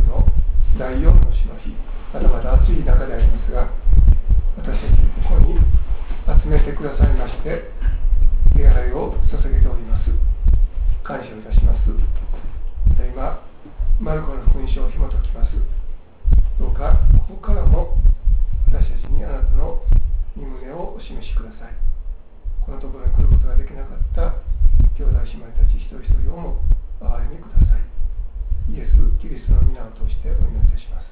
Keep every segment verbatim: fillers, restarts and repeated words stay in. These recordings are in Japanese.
のだいよんの日の日、まだまだ暑い中でありますが、私たちここに集めてくださいまして礼拝を捧げております。感謝いたします。また今マルコの福音書を紐解きます。どうかここからも私たちにあなたの御胸をお示しください。このところに来ることができなかった兄弟姉妹たち一人一人をも憐れみください。イエス・キリストの皆を通してお祈りいたします。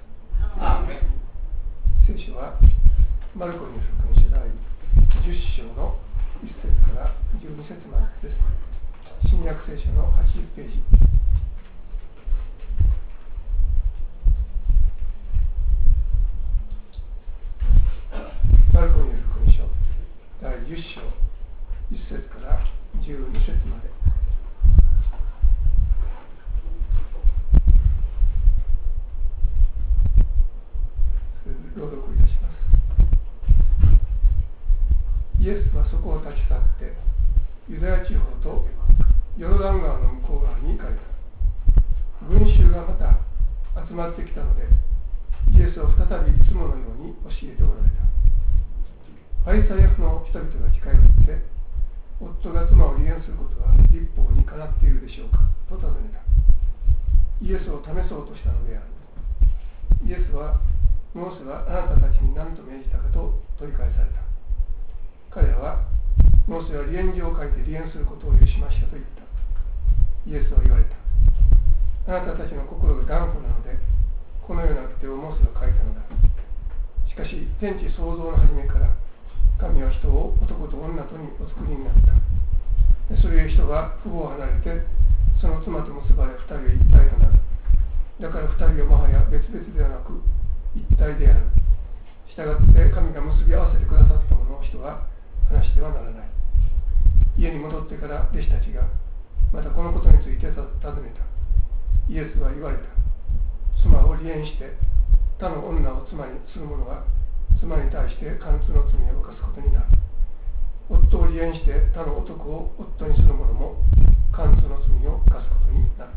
聖書はマルコによる福音書第じゅっ章のいっ節からじゅうに節までです。新約聖書のはちじゅうページ。マルコによる福音書第じゅっ章いっ節からじゅうに節まで。朗読いたします。イエスはそこを立ち去ってユダヤ地方とヨルダン川の向こう側に行かれた。群衆がまた集まってきたので、イエスを再びいつものように教えておられた。ファリサイ派の人々が近寄って、夫が妻を離縁することは立法にかなっているでしょうかと尋ねた。イエスを試そうとしたのである。イエスは、モーセはあなたたちに何と命じたかと問い返された。彼らは、モーセは離縁状を書いて離縁することを許しましたと言った。イエスは言われた。あなたたちの心が頑固なので、このような手をモーセは書いたのだ。しかし、天地創造の初めから、神は人を男と女とにお作りになった。それゆえ人は父母を離れて、その妻と結ばれ二人は一体となる。だから二人はもはや別々ではなく、一体である。したがって神が結び合わせてくださったものを人は話してはならない。家に戻ってから弟子たちがまたこのことについて尋ねた。イエスは言われた。妻を離縁して他の女を妻にする者は妻に対して姦通の罪を犯すことになる。夫を離縁して他の男を夫にする者も姦通の罪を犯すことになる。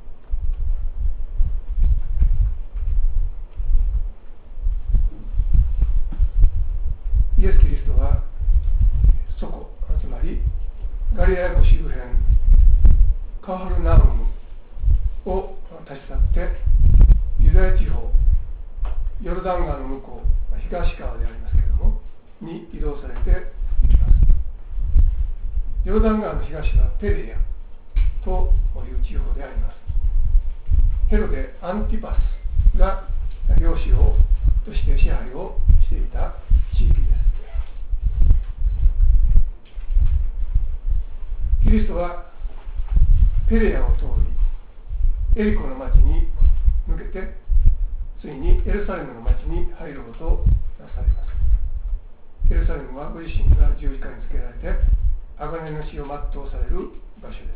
イエス・キリストはそこ、つまりガリラヤ湖周辺カファルナウムを立ち去ってユダヤ地方ヨルダン川の向こう、東側でありますけれどもに移動されていきます。ヨルダン川の東はペレヤという地方であります。ヘロデ・アンティパスが領主をとして支配をしていた地域です。キリストはペレヤを通りエリコの町に向けてついにエルサレムの町に入ろうとなされます。エルサレムはご自身が十字架につけられて贖いの死を全うされる場所です。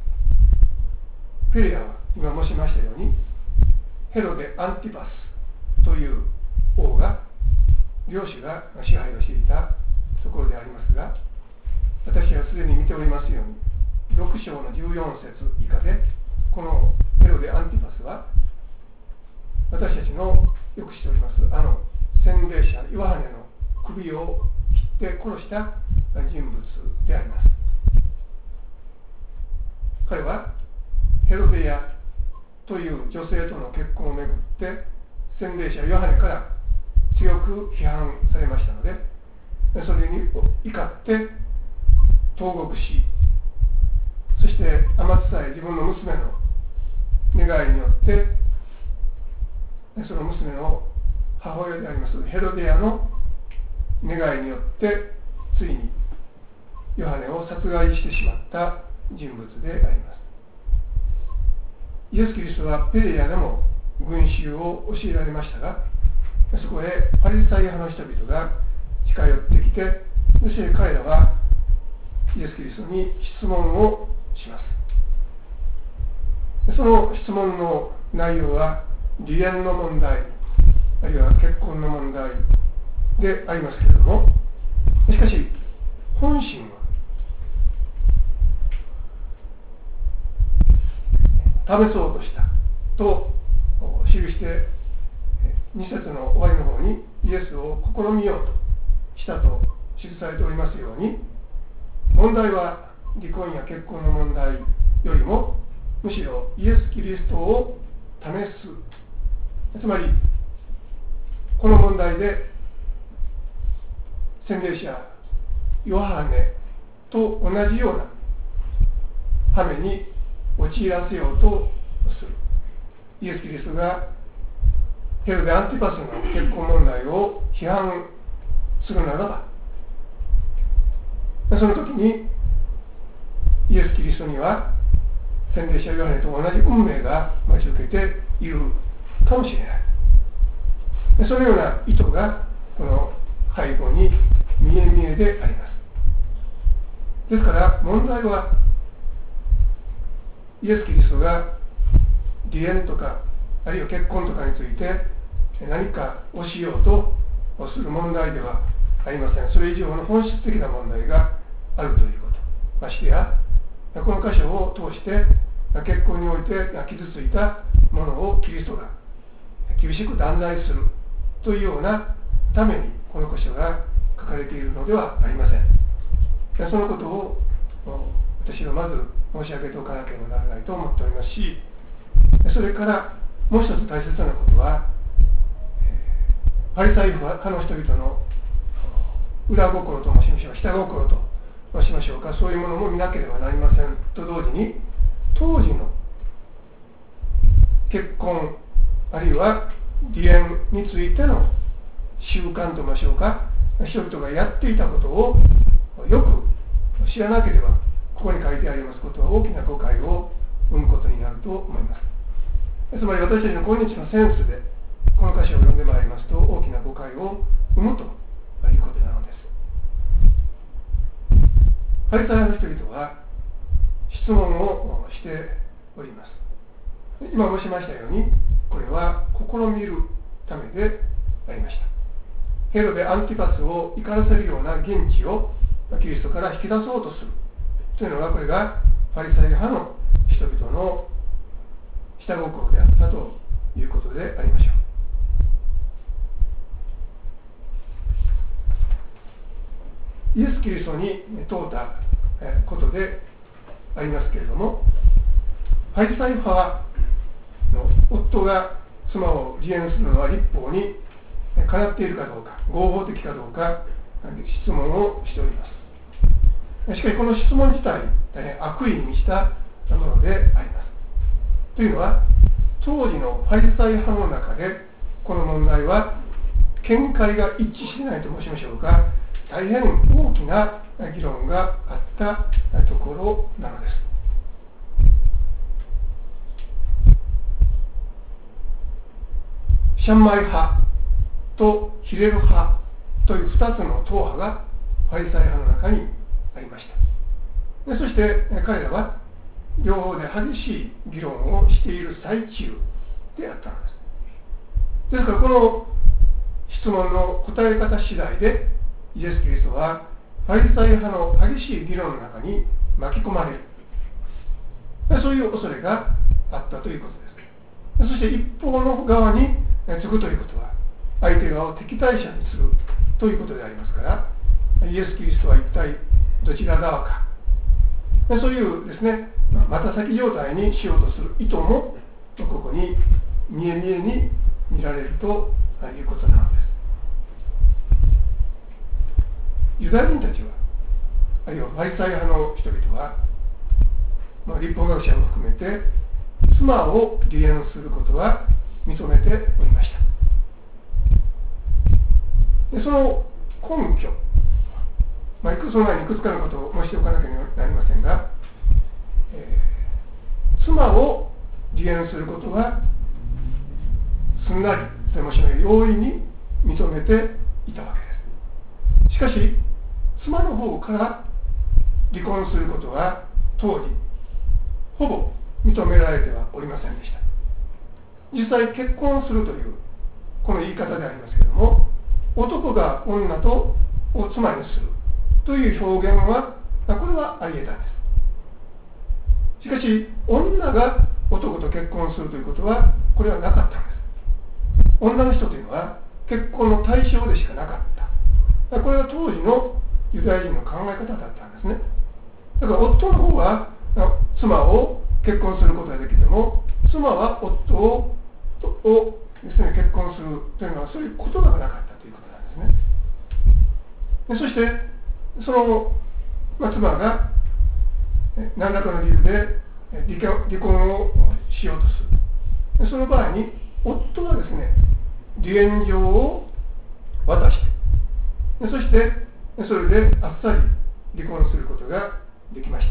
ペレヤは今申しましたようにヘロデ・アンティパスという王が領主が支配をしていたところでありますが、私はすでに見ておりますようにろく章のじゅうよん節以下でこのヘロデ・アンティパスは私たちのよく知っておりますあの洗礼者ヨハネの首を切って殺した人物であります。彼はヘロデヤという女性との結婚をめぐって洗礼者ヨハネから強く批判されましたので、それに怒って投獄し、そして天津さえ自分の娘の願いによってその娘の母親でありますヘロデヤの願いによってついにヨハネを殺害してしまった人物であります。イエス・キリストはペレヤでも群衆を教えられましたが、そこへパリサイ派の人々が近寄ってきて、そして彼らはイエス・キリストに質問をします。その質問の内容は離縁の問題、あるいは結婚の問題でありますけれども、しかし本心は試そうとしたと記してに節の終わりの方にイエスを試みようとしたと記されておりますように、問題は離婚や結婚の問題よりもむしろイエス・キリストを試す、つまりこの問題で洗礼者ヨハネと同じような羽目に陥らせようとする。イエス・キリストがヘロデ・アンティパスの結婚問題を批判するならば、その時にイエス・キリストには洗礼者ヨハネと同じ運命が待ち受けているかもしれない。そのような意図がこの背後に見え見えであります。ですから問題はイエス・キリストが離縁とかあるいは結婚とかについて何かをしようとする問題ではありません。それ以上の本質的な問題があるということ。ましてやこの箇所を通して結婚において傷ついたものをキリストが厳しく断罪するというようなためにこの箇所が書かれているのではありません。そのことを私はまず申し上げておかなければならないと思っておりますし、それからもう一つ大切なことは、パリサイ派の人々の裏心と申しましょう、下心と申しましょうか、そういうものも見なければなりませんと同時に、当時の結婚あるいは離縁についての習慣と申しましょうか、人々がやっていたことをよく知らなければ、ここに書いてありますことは大きな誤解を生むことになると思います。つまり私たちの今日のセンスでこの箇所を読んでまいりますと大きな誤解を生むということなのです。パリサイ派の人々は質問をしております。今申しましたように、これは試みるためでありました。ヘロデ・アンティパスを怒らせるような言地をキリストから引き出そうとするというのが、これがパリサイ派の人々の下心であったということでありましょう。イエス・キリストに問うたことでありますけれども、パリサイ派の夫が妻を離縁するのは立法にかなっているかどうか、合法的かどうか質問をしております。しかしこの質問自体、大変悪意に満ちたものであります。というのは、当時のパリサイ派の中でこの問題は見解が一致しないと申しましょうか、大変大きな議論があったところなのです。シャンマイ派とヒレル派というふたつの党派がパリサイ派の中にありました。でそして彼らは両方で激しい議論をしている最中であったのです。ですからこの質問の答え方次第でイエス・キリストはパリサイ派の激しい議論の中に巻き込まれる、そういう恐れがあったということです。そして一方の側につくということは相手側を敵対者にするということでありますから、イエス・キリストは一体どちら側か、そういうですね、また先状態にしようとする意図もここに見え見えに見られるということなのです。ユダヤ人たちは、あるいはパリサイ派の人々は、まあ、立法学者も含めて妻を離縁することは認めておりました。でその根拠、まあ、いくつその前にいくつかのことを申しておかなければなりませんが、えー、妻を離縁することはすんなりと申し上げ容易に認めていたわけです。しかし妻の方から離婚することは当時ほぼ認められてはおりませんでした。実際結婚するというこの言い方でありますけれども、男が女とを妻にするという表現はこれはあり得たんです。しかし女が男と結婚するということはこれはなかったんです。 女の人というのは結婚の対象でしかなかった。これが当時のユダヤ人の考え方だったんですね。だから夫の方は妻を結婚することができても、妻は夫ををですね、結婚するというのはそういう言葉がなかったということなんですね。でそしてその、まあ、妻が何らかの理由で離婚、離婚をしようとする。でその場合に夫はですね、離縁状を渡して、でそしてそれであっさり離婚することができました。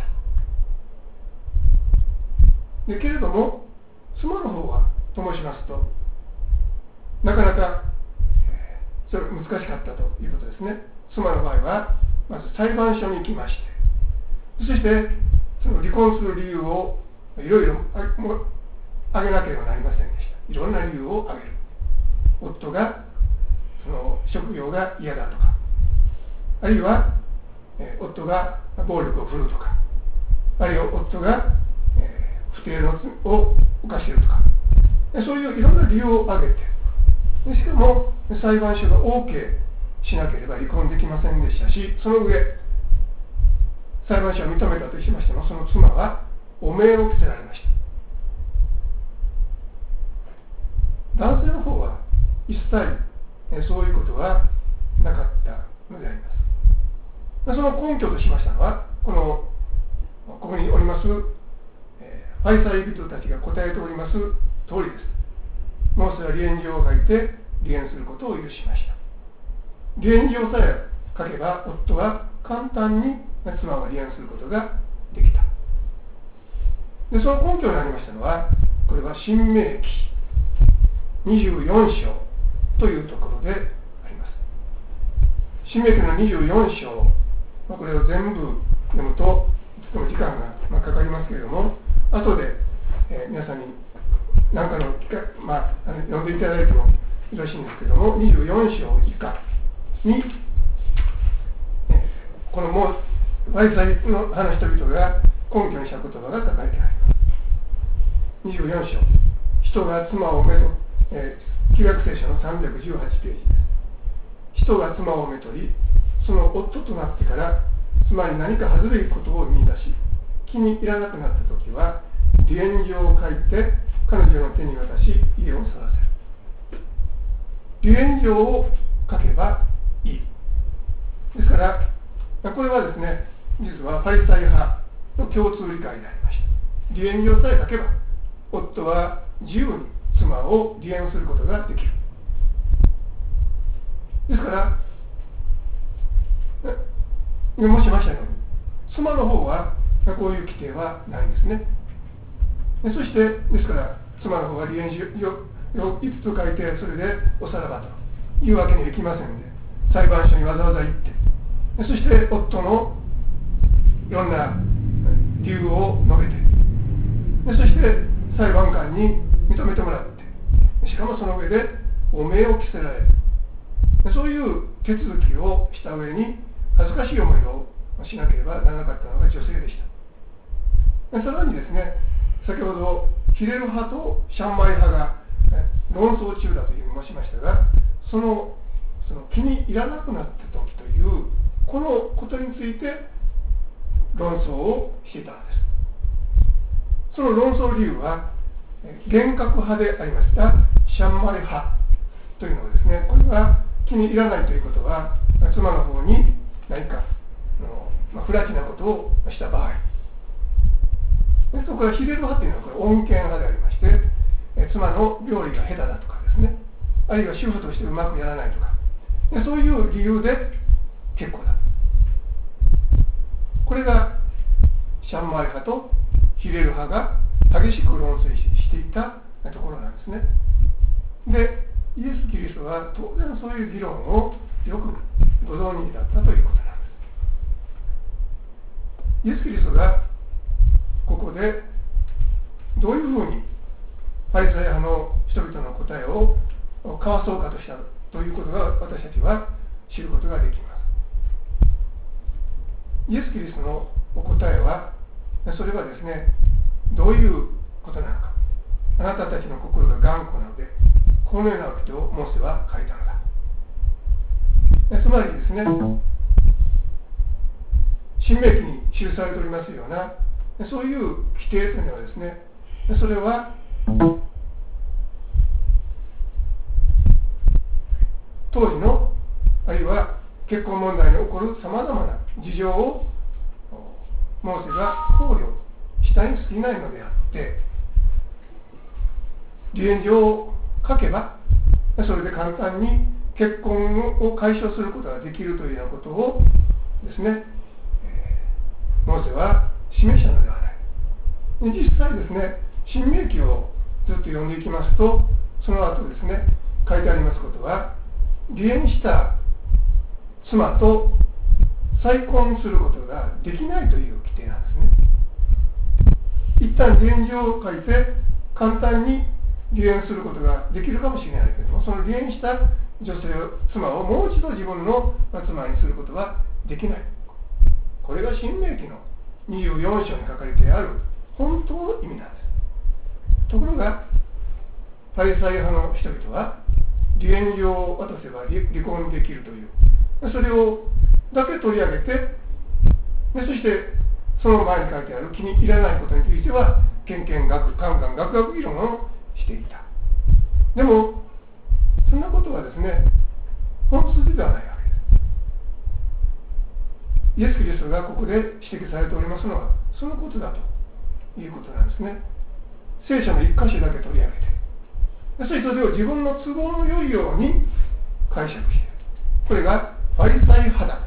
でけれども妻の方はと申しますと、なかなかそれ難しかったということですね。妻の場合はまず裁判所に行きまして、そしてその離婚する理由をいろいろ挙げなければなりませんでした。いろんな理由を挙げる。夫がその職業が嫌だとか、あるいは、えー、夫が暴力を振るうとか、あるいは夫が、えー、不貞の罪を犯しているとか、そういういろんな理由を挙げて、でしかも裁判所が OK しなければ離婚できませんでしたし、その上裁判所が認めたとしましても、その妻は汚名を着せられました。男性の方は一切そういうことはなかったのであります。その根拠としましたのは、このここにおります、えー、ファリサイ人たちが答えております通りです。モーセは離縁状を書いて離縁することを許しました。離縁状さえ書けば夫は簡単に妻は離縁することができた。でその根拠になりましたのは、これは申命記にじゅうよん章というところであります。申命記のにじゅうよん章、まあ、これを全部読むととても時間が、まあ、かかりますけれども、後で、えー、皆さんに何かの機会、まあ、あの読んでいただいてもよろしいんですけれども、にじゅうよん章以下に、えー、このもうファリサイの派の人々が根拠にした言葉が書かれてあります。にじゅうよん章、人が妻をめと、えー、旧約聖書のさんびゃくじゅうはちページです。人が妻をめとり、その夫となってから妻に何か恥ずべきことを見出し、気に入らなくなったときは離縁状を書いて彼女の手に渡し家を去らせる。離縁状を書けばいい。ですからこれはですね、実はファリサイ派の共通理解でありました。離縁状さえ書けば夫は自由に妻を離縁することができる。ですから申しましたように、妻の方はこういう規定はないんですね。でそしてですから妻の方は離縁をいつつ書いてそれでおさらばというわけにはいきませんので、裁判所にわざわざ行って、そして夫のいろんな理由を述べて、でそして裁判官に認めてもらって、しかもその上で汚名を着せられる、そういう手続きをした上に恥ずかしい思いをしなければならなかったのが女性でした。でさらにですね、先ほどヒレル派とシャンマイ派が論争中だというふうに申しましたが、その、その気に入らなくなった時というこのことについて論争をしていたのです。その論争理由は厳格派でありましたシャンマイ派というのはですね、これは気に入らないということは妻の方に何かの、まあ、不埒なことをした場合、そこからヒレル派というのはこれ穏健派でありまして、妻の料理が下手だとかですね、あるいは主婦としてうまくやらないとか、でそういう理由で結構だ。これがシャンマイ派とヒレル派が激しく論争していたところなんですね。で、イエス・キリストは当然そういう議論をよくご存知だったということなんです。イエス・キリストがここでどういうふうにファリサイ派の人々の答えを交わそうかとしたということが私たちは知ることができます。イエス・キリストのお答えは、それはですね、どういうことなのか。あなたたちの心が頑固なのでこのような掟をモーセは書いたのだ。つまりですね、新明記に記されておりますようなそういう規定というのはですね、それは当時のあるいは結婚問題に起こるさまざまな事情をモーセが考慮したに過ぎないのであって、離縁状を書けばそれで簡単に結婚を解消することができるというようなことをですね、モーセは示したのではない。実際ですね、新明記をずっと読んでいきますと、その後ですね、書いてありますことは、離縁した妻と再婚することができないという規定なんですね。一旦離縁状を書いて簡単に離縁することができるかもしれないけれども、その離縁した女性妻をもう一度自分の妻にすることはできない。これが新明記のにじゅうよん章に書かれてある本当の意味なんです。ところがパリサイ派の人々は離縁状を渡せば離婚できるという、それをだけ取り上げて、でそしてその前に書いてある気に入らないことについてはけんけんがくかんがんがくがく議論をしていた。でもそんなことはですね、本筋ではないわけです。イエス・キリストがここで指摘されておりますのはそのことだということなんですね。聖書の一箇所だけ取り上げて、そしてそれを自分の都合の良いように解釈している。これがファリサイ派だ。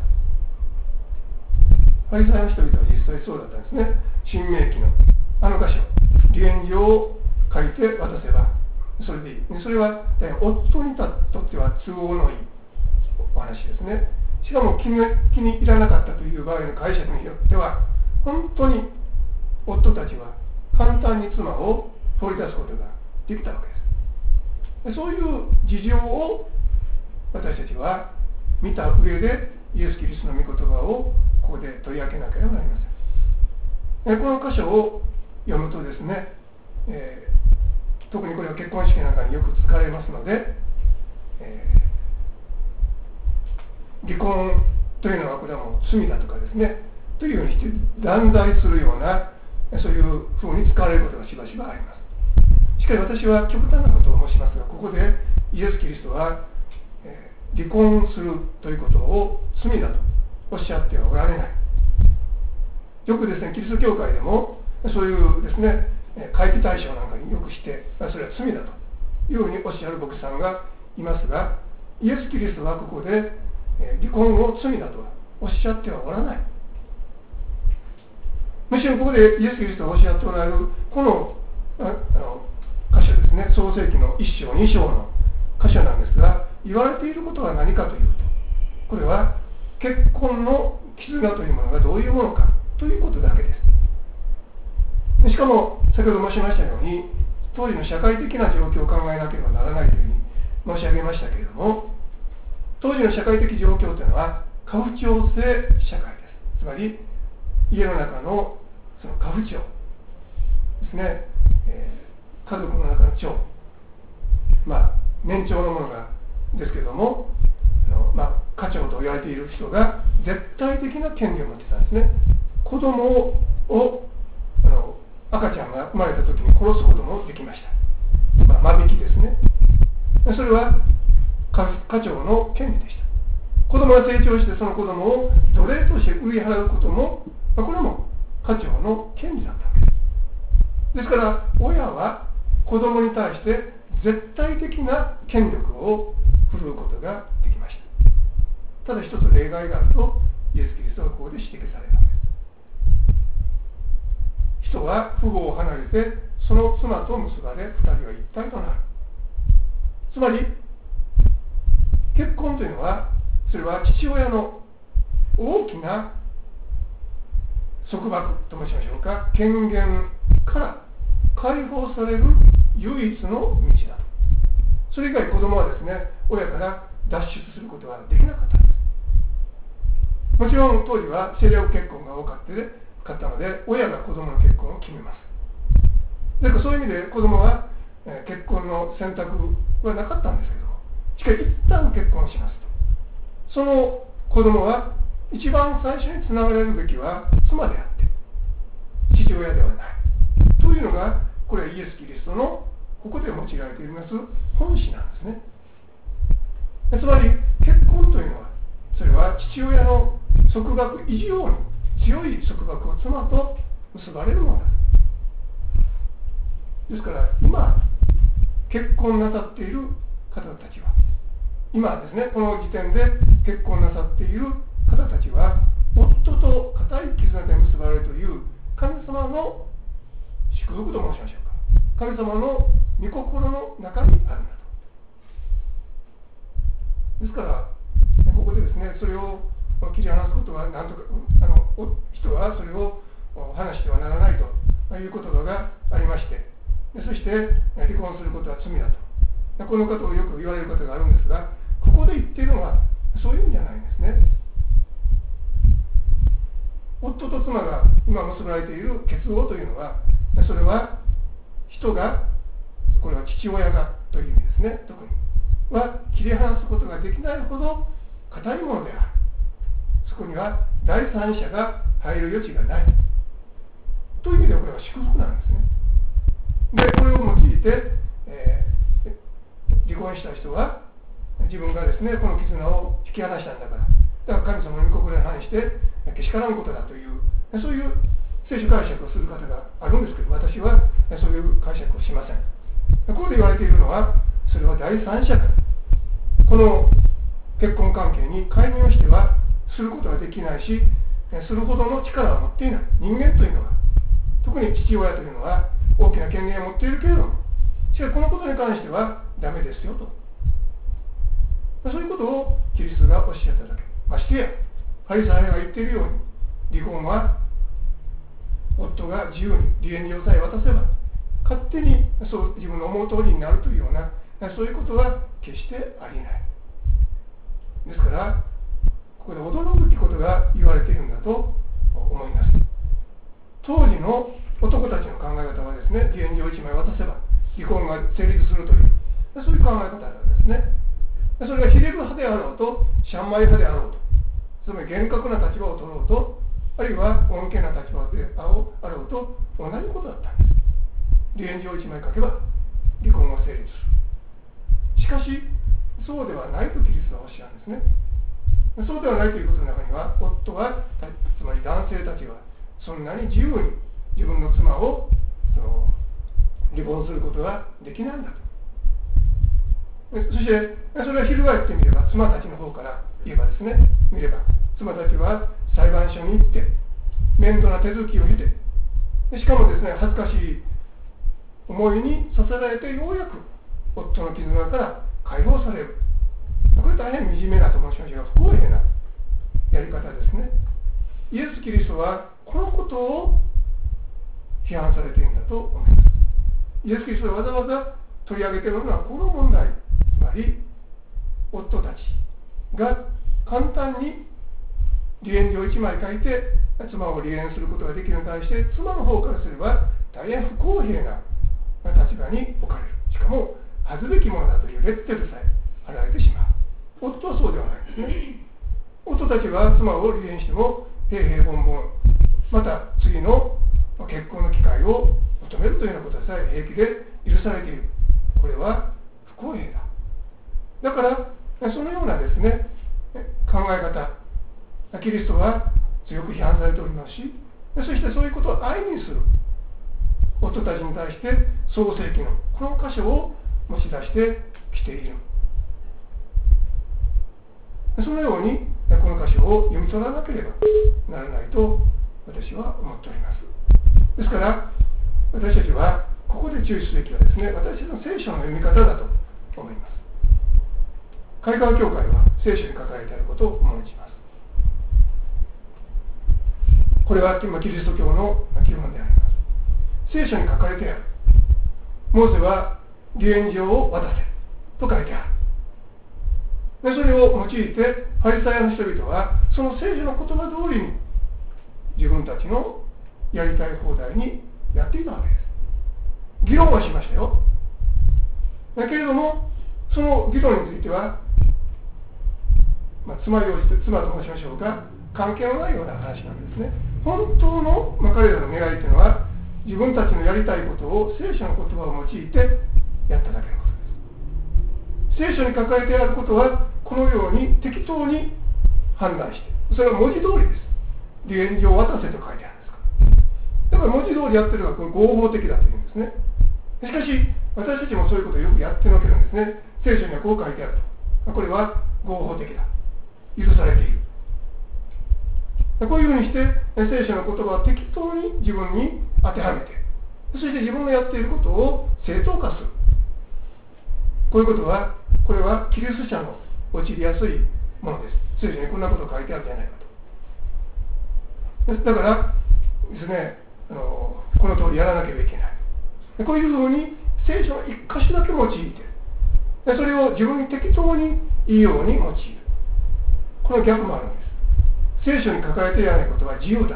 ファリサイの人々は実際そうだったんですね。新明記のあの箇所、離縁状を書いて渡せばそれでいい。それは夫にとっては都合のいいお話ですね。しかも気に、気に入らなかったという場合の解釈によっては、本当に夫たちは簡単に妻を取り出すことができたわけです。そういう事情を私たちは見た上でイエス・キリストの御言葉をここで取り上げなければなりません。この箇所を読むとですね、えー、特にこれは結婚式なんかによく使われますので、えー、離婚というのはこれはもう罪だとかですねというふうにして断罪するようなそういうふうに使われることがしばしばあります。しかし私は極端なことを申しますが、ここでイエス・キリストは、えー、離婚するということを罪だとおっしゃってはおられない。よくですね、キリスト教会でもそういうですね回帰対象なんかによくしてそれは罪だというふうにおっしゃる牧師さんがいますが、イエス・キリストはここで離婚を罪だとおっしゃってはおらない。むしろここでイエス・キリストがおっしゃっておられるこの、ああの箇所ですね、創世記のいっ章に章の箇所なんですが、言われていることは何かというと、これは結婚の絆というものがどういうものかということだけです。しかも先ほど申しましたように、当時の社会的な状況を考えなければならないというふうに申し上げましたけれども、当時の社会的状況というのは家父長制社会です。つまり家の中のその家父長ですね、えー家族の中の長、まあ年長のものがですけども、あの、まあ、家長と言われている人が絶対的な権利を持ってたんですね。子供をあの赤ちゃんが生まれた時に殺すこともできました。まあ、間引きですね。それは家長の権利でした。子供が成長してその子供を奴隷として売り払うことも、まあ、これも家長の権利だったわけです。ですから親は子供に対して絶対的な権力を振るうことができました。ただ一つ例外があるとイエス・キリストはここで指摘されるわけです。人は父母を離れてその妻と結ばれ二人は一体となる。つまり結婚というのは、それは父親の大きな束縛と申しましょうか、権限から解放される唯一の道だと。それ以外子供はですね、親から脱出することはできなかったんです。もちろん当時は政略結婚が多かったので、親が子供の結婚を決めます。ですからそういう意味で子供はえー、結婚の選択はなかったんですけども、しかし一旦結婚しますと、その子供は一番最初につながれるべきは妻であって父親ではないというのが、これはイエス・キリストのここで用いられています本旨なんですね。つまり結婚というのは、それは父親の束縛以上に強い束縛を妻と結ばれるものだ。ですから今結婚なさっている方たちは、今ですね、この時点で結婚なさっている方たちは、夫と固い絆で結ばれるという神様の祝福と申しましょうか、神様の御心の中にあるんだと。ですからここでですね、それを切り離すことは何とか、あの人はそれを話してはならないという言葉がありまして、そして離婚することは罪だと、このことをよく言われる方があるんですが、ここで言っているのはそういうんじゃないんですね。夫と妻が今結ばれている結合というのは、それは人が、これは父親がという意味ですね、特には切り離すことができないほど固いものである。そこには第三者が入る余地がないという意味では、これは祝福なんですね。でこれを用いて、えー、離婚した人は自分がですね、この絆を引き離したんだから、だから神様の御心に反してけしからんことだという、そういう聖書解釈をする方があるんですけど、私はそういう解釈をしません。ここで言われているのは、それは第三者からこの結婚関係に介入してはすることができないし、するほどの力を持っていない人間というのは、特に父親というのは大きな権限を持っているけれども、しかしこのことに関してはダメですよと、そういうことをキリストがおっしゃっただけ。ましてやパリサイが言っているように、離婚は夫が自由に離縁状さえ渡せば勝手にそう自分の思う通りになるというような、そういうことは決してありえない。ですからここで驚くべきことが言われているんだと思います。当時の男たちの考え方はですね、離縁状いちまい渡せば離婚が成立するという、そういう考え方なんですね。それがひれる派であろうとシャンマイ派であろうと、つまり厳格な立場を取ろうと、あるいは穏健な立場であろうと同じことだったんです。離縁状いちまい書けば離婚が成立する。しかしそうではないとキリストはおっしゃるんですね。そうではないということの中には、夫はつまり男性たちはそんなに自由に自分の妻をその離婚することができないんだと。そしてそれは翻ってみれば、妻たちの方から言えばですね、見れば妻たちは裁判所に行って面倒な手続きを経て、しかもですね、恥ずかしい思いにさせられてようやく夫の絆から解放される。これ大変惨めなと申しましょうが、不公平なやり方ですね。イエス・キリストはこのことを批判されているんだと思います。イエス・キリストがわざわざ取り上げているのはこの問題、つまり夫たちが簡単に離縁状いちまい書いて妻を離縁することができるのに対して、妻の方からすれば大変不公平な立場に置かれる。しかも恥ずべきものだというレッテルさえ貼られてしまう。夫はそうではないですね。夫たちは妻を離縁しても平々凡々、また次の結婚の機会を求めるというようなことさえ平気で許されている。これは不公平だ。だからそのようなですね、考え方、キリストは強く批判されておりますし、そしてそういうことを愛にする夫たちに対して創世記のこの箇所を持ち出してきている。そのようにこの箇所を読み取らなければならないと私は思っております。ですから私たちはここで注意すべきはですね、私たちの聖書の読み方だと思います。海川教会は聖書に書かれていることを重んじます。これは今キリスト教の基本であります。聖書に書かれてある。モーセは離縁状を渡せと書いてある。でそれを用いてパリサイの人々はその聖書の言葉通りに自分たちのやりたい放題にやっていたわけです。議論はしましたよ。 だけれども、その議論については、まあ、妻用意して妻と申しましょうか、関係のないような話なんですね。本当の、まあ、彼らの願いというのは、自分たちのやりたいことを聖書の言葉を用いてやっただけのことです。聖書に書かれてあることは、このように適当に判断して、それは文字通りです。利縁状を渡せと書いてあるんですから。だから文字通りやってるのはこれ合法的だというんですね。しかし、私たちもそういうことをよくやってのけるんですね。聖書にはこう書いてあると。これは合法的だ。許されている。こういうふうにして、聖書の言葉を適当に自分に当てはめて、そして自分のやっていることを正当化する。こういうことは、これはキリスト者の陥りやすいものです。聖書にこんなこと書いてあるんじゃないかと。だからですね、あのこの通りやらなければいけない。こういうふうに聖書の一箇所だけ用いて、それを自分に適当にいいように用いる。この逆もあるんです。聖書に書かれていないことは自由だ。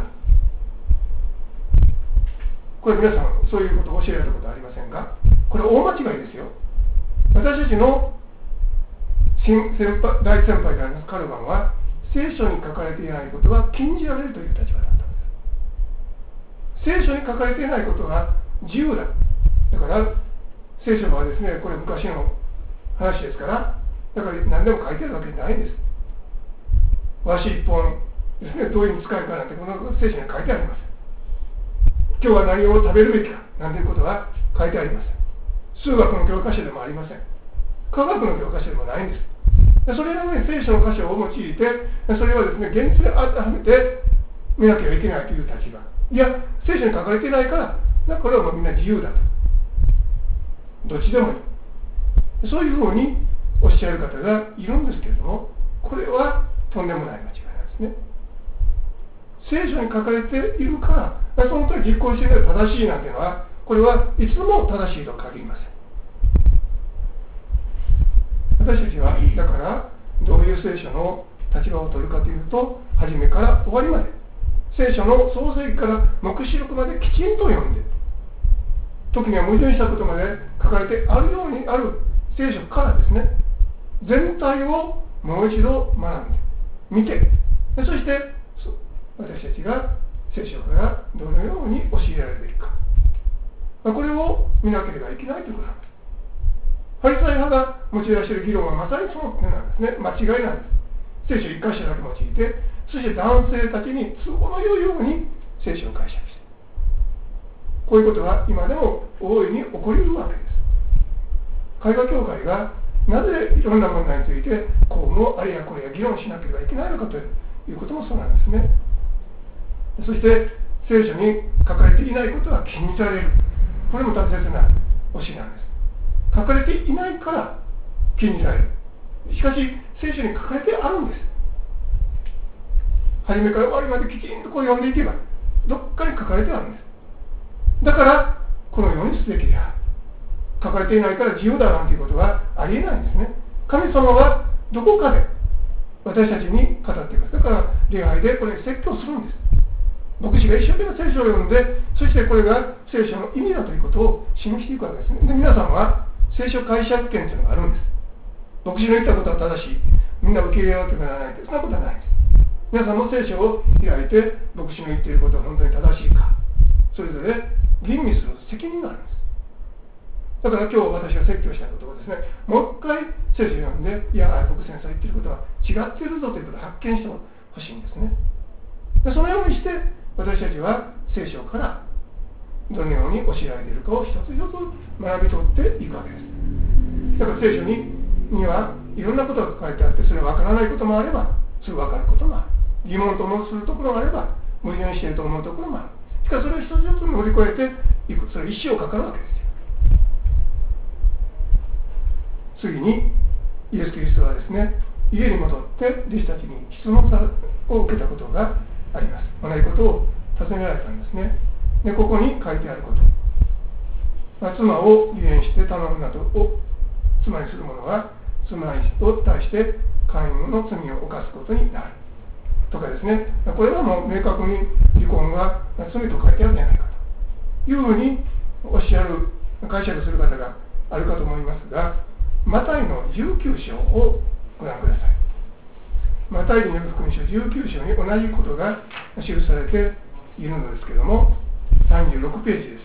これ皆さんそういうことを教えられたことはありませんが、これは大間違いですよ。私たちの新先輩大先輩でありますカルバンは、聖書に書かれていないことは禁じられるという立場だったんです。聖書に書かれていないことは自由だ。だから聖書はですね、これ昔の話ですから、だから何でも書いてあるわけじゃないんです。和紙一本ですね、どういうふうに使うかなんてこの聖書には書いてありません。今日は何を食べるべきかなんていうことは書いてありません。数学の教科書でもありません。科学の教科書でもないんです。それらの、ね、聖書の箇所を用いて、それはですね、現実で当てはめて見なければいけないという立場。いや、聖書に書かれていないから、これはもうみんな自由だと。どっちでもいい。そういうふうにおっしゃる方がいるんですけれども、これはとんでもない間違いなんですね。聖書に書かれているから、その通り実行しているのが正しいなんていうのは、これはいつも正しいとは限りません。私たちはだからどういう聖書の立場を取るかというと、初めから終わりまで、聖書の創世記から黙示録まできちんと読んで、時には矛盾したことまで書かれてあるようにある聖書からですね、全体をもう一度学んで見て、そして私たちが聖書からどのように教えられるべきか、これを見なければいけないということなんです。パリサイ派が用いらしている議論はまさにその点なんですね。間違いなんです。聖書一箇所だけ用いて、そして男性たちに都合のよいように聖書を解釈して、こういうことは今でも大いに起こり得るわけです。絵画協会がなぜいろんな問題についてこうもあれやこれや議論しなければいけないのかということもそうなんですね。そして聖書に書かれていないことは禁じられる。これも大切な教えなんです。書かれていないから禁じられる。しかし聖書に書かれてあるんです。初めから終わりまできちんとこう読んでいけばどっかに書かれてあるんです。だからこのようにすべきである。書かれていないから自由だなんていうことはありえないんですね。神様はどこかで私たちに語っています。だから礼拝でこれ説教するんです。牧師が一生懸命聖書を読んで、そしてこれが聖書の意味だということを示していくわけですね。で、皆さんは聖書解釈権というのがあるんです。牧師の言ったことは正しい、みんな受け入れなければならないという、そんなことはないです。皆さんも聖書を開いて、牧師の言っていることは本当に正しいか、それぞれ吟味する責任があるんです。だから今日私が説教したことをですね、もう一回聖書を読んで、いや、僕先生が言っていることは違っているぞということを発見してほしいんですね。でそのようにして私たちは聖書からどのように教えられているかを一つ一つ学び取っていくわけです。だから聖書ににはいろんなことが書かれてあって、それは分からないこともあればすぐ分かることもある。疑問と思するところがあれば矛盾していると思うところもある。しかしそれを一つ一つ乗り越えていく、それは一生かかるわけですよ。次にイエス・キリストはですね、家に戻って弟子たちに質問を受けたことがあります。同じことを尋ねられたんですね。で、ここに書いてあること、まあ、妻を離縁して頼むなどを妻にする者は妻に対して姦淫の罪を犯すことになるとかですね、これはもう明確に離婚が罪と書いてあるんじゃないかというふうにおっしゃる解釈する方があるかと思いますが、マタイのじゅうきゅう章をご覧ください。マタイによる福音書じゅうきゅう章に同じことが記されているのですけれども、さんじゅうろくページです。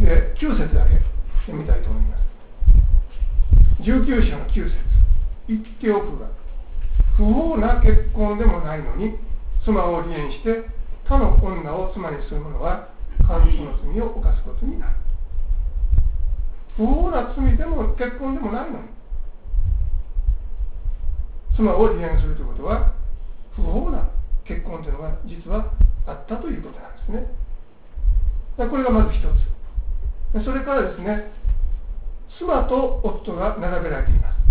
で、きゅう節だけ読みたいと思います。じゅうきゅう章のきゅう節、言っておくが、不法な結婚でもないのに妻を離縁して他の女を妻にする者は姦淫の罪を犯すことになる。不法な罪でも結婚でもないのに妻を離縁するということは、不法な結婚というのが実はあったということなんですね。これがまず一つ。それからですね、妻と夫が並べられています。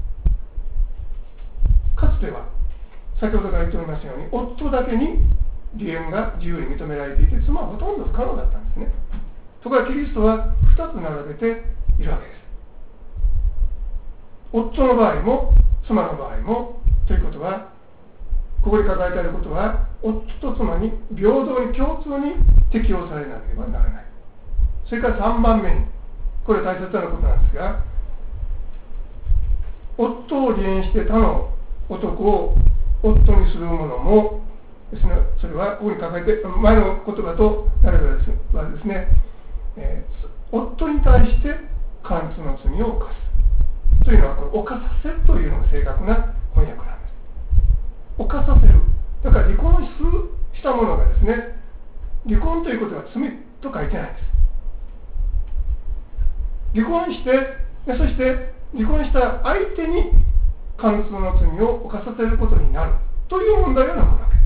かつては先ほどから言っておりますように、夫だけに離縁が自由に認められていて、妻はほとんど不可能だったんですね。ところがキリストはふたつ並べているわけです。夫の場合も妻の場合もということは、ここに書かれてあることは、夫と妻に平等に共通に適用されなければならない。それからさんばんめに、これは大切なことなんですが、夫を離縁して他の男を夫にする者もですね、それはここに書かれて、前の言葉となればはですね、えー、夫に対して姦淫の罪を犯すというのは、これ犯させるというのが正確な翻訳なんです。犯させる。だから離婚するした者がですね、離婚ということは罪と書いてないんです。離婚して、そして離婚した相手に姦淫の罪を犯させることになるという問題が残るわけです。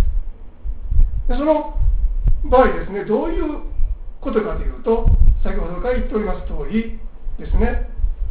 でその場合ですね、どういうことかというと、先ほどから言っております通りですね、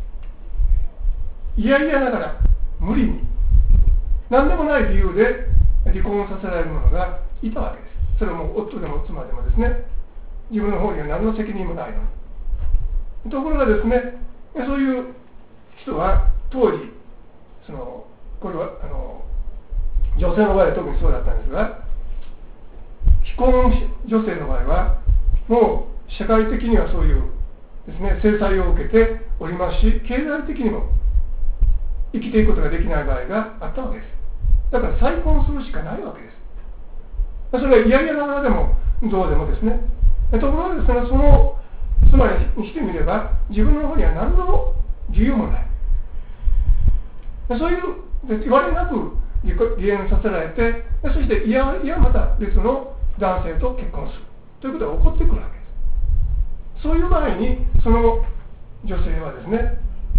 いやいやながら無理に何でもない理由で離婚させられる者がいたわけです。それはもう夫でも妻でもですね、自分の方には何の責任もないのに。ところがですね、そういう人は当時、そのこれはあの女性の場合は特にそうだったんですが、既婚女性の場合はもう社会的にはそういうですね、制裁を受けておりますし、経済的にも生きていくことができない場合があったわけです。だから再婚するしかないわけです。それは嫌々ながらでもどうでもですね。ところがですね、その妻にしてみれば自分の方には何の理由もない。そういう言われなく離縁させられて、そしていやいやまた別の男性と結婚するということが起こってくるわけです。そういう場合にその女性はですね、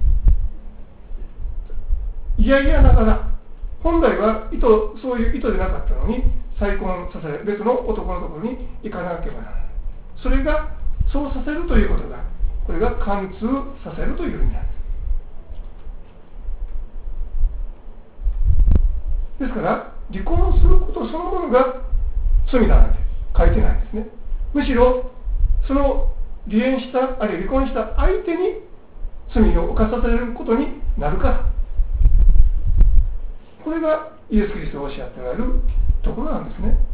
いやいやながら本来は意図そういう意図でなかったのに再婚させる、別の男のところに行かなければならない。それがそうさせるということが、これが貫通させるという意味なんです。ですから離婚することそのものが罪だなんて書いてないんですね。むしろその離縁したあるいは離婚した相手に罪を犯させることになるから、これがイエス・キリストがおっしゃっておられるところなんですね。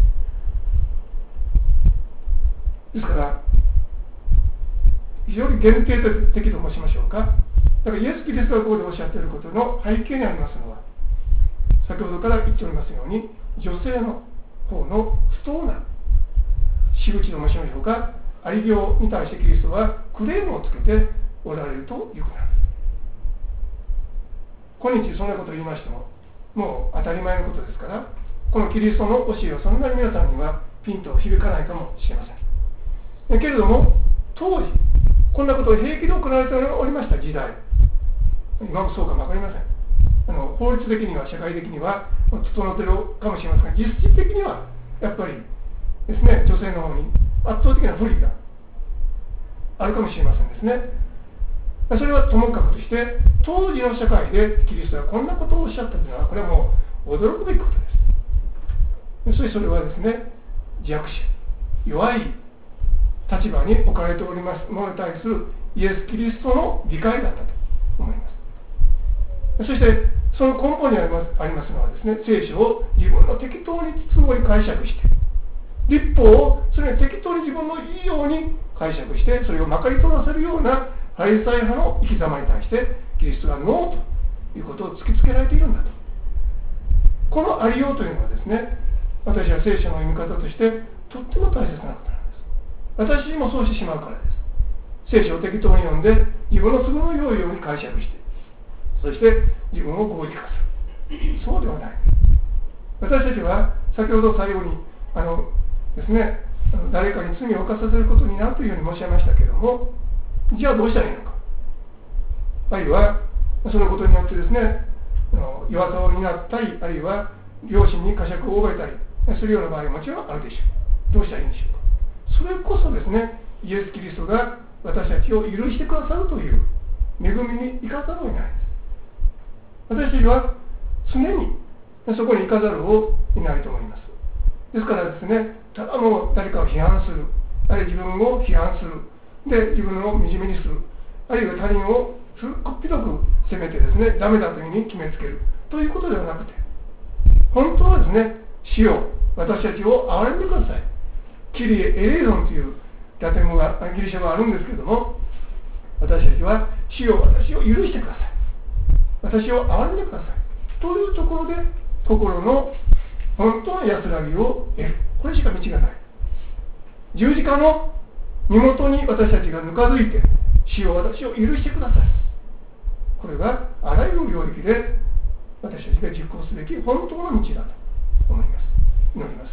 ですから非常に限定的と申しましょうか。だからイエス・キリストがここでおっしゃっていることの背景にありますのは、先ほどから言っておりますように、女性の方の不当な仕打ちと申しましょうか、あり行に対してキリストはクレームをつけておられるということなんです。今日そんなことを言いましてももう当たり前のことですから、このキリストの教えはそんなに皆さんにはピンと響かないかもしれません。けれども当時こんなことを平気で行われておりました時代、今もそうかも分かりません。あの法律的には社会的には整っているかもしれませんが、実質的にはやっぱりですね、女性の方に圧倒的な不利があるかもしれませんですね。それはともかくとして、当時の社会でキリストがこんなことをおっしゃったというのは、これはもう驚くべきことです。そしてそれはですね、弱者、弱い立場に置かれておりますものに対するイエス・キリストの理解だったと思います。そしてその根本にあります、ありますのはですね、聖書を自分の適当に都合に解釈して、 律法をそれに適当に自分のいいように解釈して、それをまかり通らせるようなファリサイ派の生き様に対してキリストがノーということを突きつけられているんだと。このありようというのはですね、私は聖書の読み方としてとっても大切なことなんです。私もそうしてしまうからです。聖書を適当に読んで自分の都合の良いように解釈して、そして自分を合理化する。そうではない。私たちは先ほど最後にあのですね、あの誰かに罪を犯させることになるというように申し上げましたけれども、じゃあどうしたらいいのか。あるいはそのことによってですね、あの弱さを担ったり、あるいは両親に呵責を覚えたりするような場合ももちろんあるでしょう。どうしたらいいんでしょうか。それこそですね、イエス・キリストが私たちを許してくださるという恵みに生かざるを得ないです。私たちは常にそこに行かざるを得ないと思います。ですからですね、ただもう誰かを批判する、あるいは自分を批判する、で自分を惨めにする、あるいは他人をすっごくひどく責めてですね、ダメだというふうに決めつけるということではなくて、本当はですね、主よ私たちを憐れんでください。キリエ・エレイゾンというラテン語がギリシャ語があるんですけれども、私たちは主よ私を許してください、私を憐れんでくださいというところで心の本当の安らぎを得る。これしか道がない。十字架の身元に私たちがぬかづいて、主よ私を許してください。これがあらゆる領域で私たちが実行すべき本当の道だと思います。祈ります。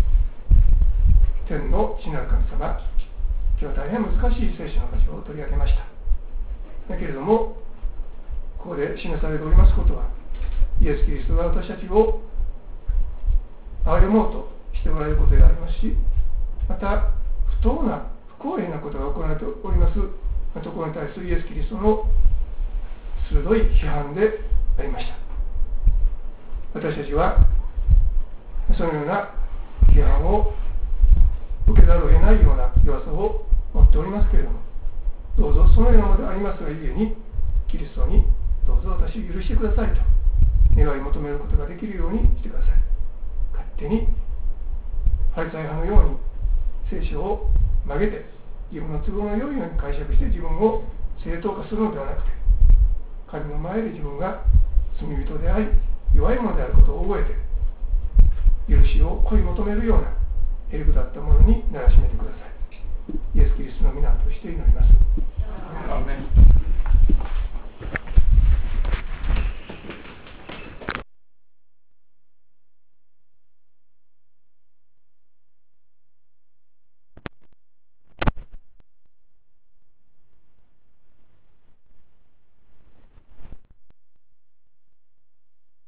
天の父なる神様、今日は大変難しい聖書の箇所を取り上げました。だけれども、ここで示されておりますことは、イエス・キリストが私たちを憐れもうとしておられることでありますし、また不当な不公平なことが行われておりますところに対するイエス・キリストの鋭い批判でありました。私たちはそのような批判を受けざるを得ないような弱さを持っておりますけれども、どうぞそのようなものでありますがゆえに、キリストにどうぞ私を許してくださいと願い求めることができるようにしてください。勝手にファリサイ派のように聖書を曲げて自分の都合の良いように解釈して自分を正当化するのではなくて、神の前で自分が罪人であり弱いものであることを覚えて、許しを恋求めるようなエルグだったものにならしめてください。イエス・キリストの皆として祈ります。アーメン。